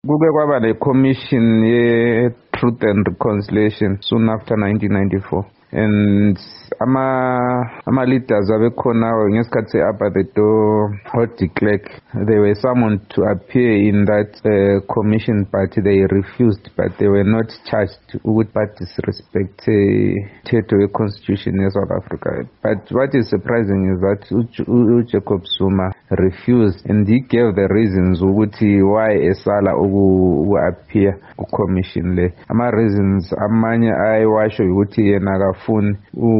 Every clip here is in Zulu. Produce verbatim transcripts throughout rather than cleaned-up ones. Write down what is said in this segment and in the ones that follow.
kuke kwaba le-commission ye-Truth and Reconciliation soon after nineteen ninety-four. And ama ama leaders abekhona ngesikhathi se-apartheid Hot de Klerk, they were summoned to appear in that uh, commission, but they refused, but they were not charged ukuthi badisrespect umthetho we-constitution ye-South Africa. But what is surprising is that uJacob Zuma refused, and he gave the reasons ukuthi why esala uku-appear ku-commission le. Ama reasons amanye ayiwasho ukuthi yena akafuni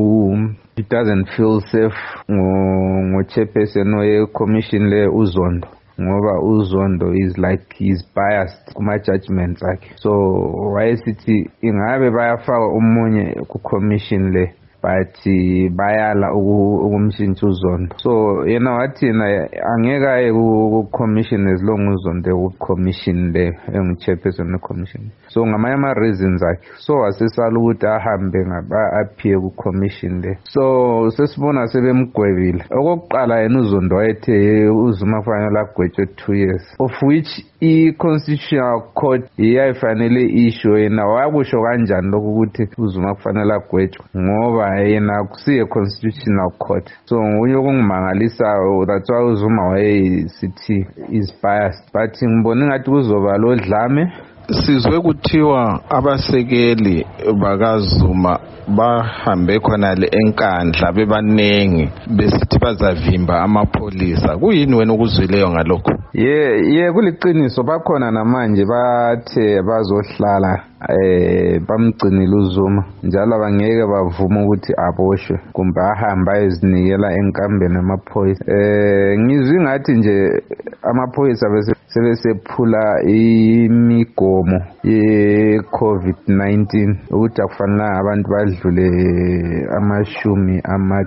he doesn't feel safe ngo-chairperson we-commission le uZondo, ngoba uZondo is like he's biased kuma-judgments akhe. So wayesithi ingabe bayafaka umunye ku-commission le but bayala ukumshintsha uZondo. So yena wathi yena angeke aye ku-commission as long uZondo ku-commission le engu-chairperson we-commission. So ngamanye ama-reasons akhe, so wasesala ukuthi ahambe aphiye ku-commission le. So sesibona sebemgwebile. Okokuqala yena uZondo wayethe uZuma kufanele agwetshwe two years, of which i-Constitutional Court iyayifanele issue yena wakusho kanjani lokhu ukuthi uZuma kufanele agwetshwe ngoba yena kusiye Constitutional Court. So unye okungimangalisayo, that's why uZuma wayesithi is biased, but ngibona ngathi kuzoba lo dlame. Sizwe kuthiwa abasekeli bakaZuma bahambe khona le enkandla bebanengi besithi bazavimba amapholisa. Kuyini wena ukuzwileyo ngalokho? Ye ye kuliqiniso, bakhona namanje bathe bazohlala eh bamgcinile uZuma njalo abangeke bavuma ukuthi aboshwe kumbe ahamba ezinikela enkambeni amaphoyisa. Eh ngizwi ngathi nje amaphoyisa bese sebesephula imigomo ye-COVID nineteen ukuthi akufanele abantu badlule amashumi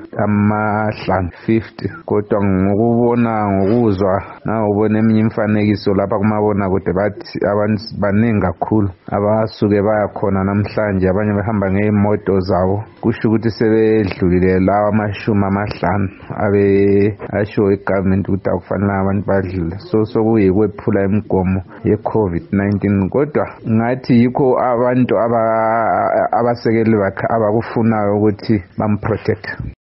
amahlanu fifty, kodwa ngokubona ngokuzwa na ubona eminye imfanekiso lapha kumabona kude bathi abantu baningi kakhulu abasuke bayakhona namhlanje, abanye behamba ngeimoto zawo, kusho ukuthi sebedlulile lawa amashumi amahlanu abe asho igovernment ukuthi akufanele abantu badlule. So sokuyikwephula imigomo ye-COVID nineteen, kodwa ngathi yikho abantu abasekeli bakhe abakufunayo ukuthi bamprotect.